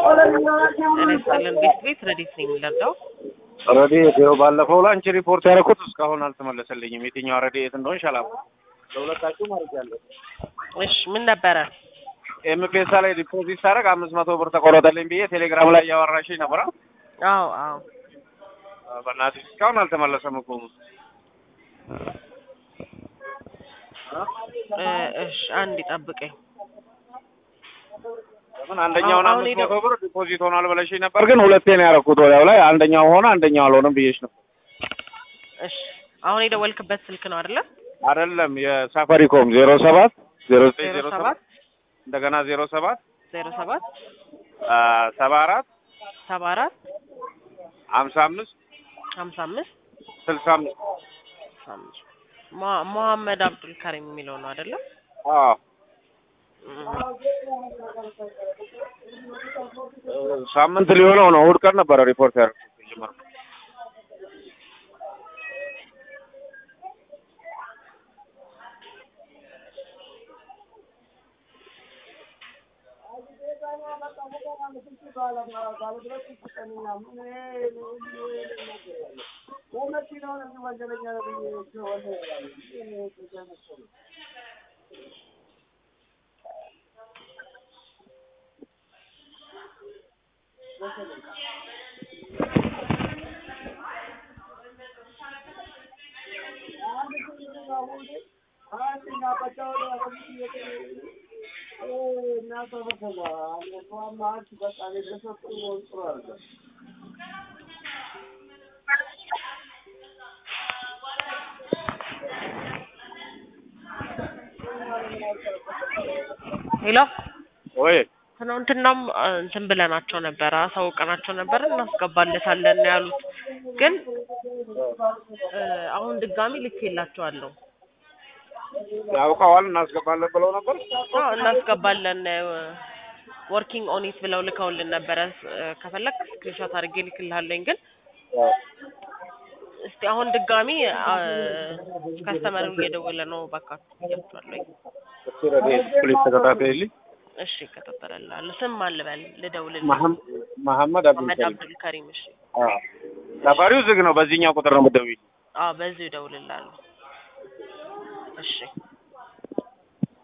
እኔ ሳለን ቤት ረዲት ነኝ የሚለርዳው ረዲት ነው ባለፈው ላንቺ ሪፖርት ያደረኩት እስካሁን አልተመለሰልኝም። የትኛው ረዲት እንደሆነ ሻላም ለሁለታችሁ ማለት ያለው እሺ ምን ነበረ? ኤምፔሳ ላይ ዲፖዚት ሳደርግ 500 ብር ተቆረጠልኝ ብዬ ቴሌግራም ላይ ያወራሽኝ ነበር። አዎ በእናትሽ እስካሁን አልተመለሰም እኮ። እሺ አንድ ጠብቀኝ። ለምን አንደኛውን 500 ብር ዲፖዚት ሆኗል ብለሽኝ ነበር፣ ግን ሁለቴ ነው ያደረኩት። ወዲያው ላይ አንደኛው ሆነ አንደኛው አልሆነም ብዬሽ ነበር። እሺ አሁን የደወልክበት ስልክ ነው አይደለ? አይደለም የሳፋሪኮም 07 0907 እንደገና 07 07 74 74 55 55 65 መሐመድ አብዱል ከሪም የሚለው ነው አይደለ? አዎ ሳምንት ሊሆነው ነው። እሑድ ቀን ነበረ ሪፖርት ያደረኩት። ሄሎ ወይ ትናንትናም እንትን ብለናቸው ነበር፣ አሳውቀናቸው ነበር እናስገባለታለን ያሉት፣ ግን አሁን ድጋሚ ልኬላቸዋለሁ። ያውቀዋል እናስገባለን ብለው ነበር። እናስገባለን ወርኪንግ ኦን ኢት ብለው ልከውልን ነበር። ከፈለክ ስክሪንሾት አድርጌ ልክልሃለኝ፣ ግን እስቲ አሁን ድጋሚ ከስተመሩ እየደወለ ነው። በቃ ያቻለኝ እሺ ረዲት ፕሊዝ ተከታተይልኝ። እሺ ከተተረላለ ስም አልበል ልደውልልኝ። መሐመድ አብዱል ከሪም። እሺ ሳፋሪው ዝግ ነው። በዚህኛው ቁጥር ነው የምትደውይልኝ? በዚሁ እደውልልሃለሁ። እሺ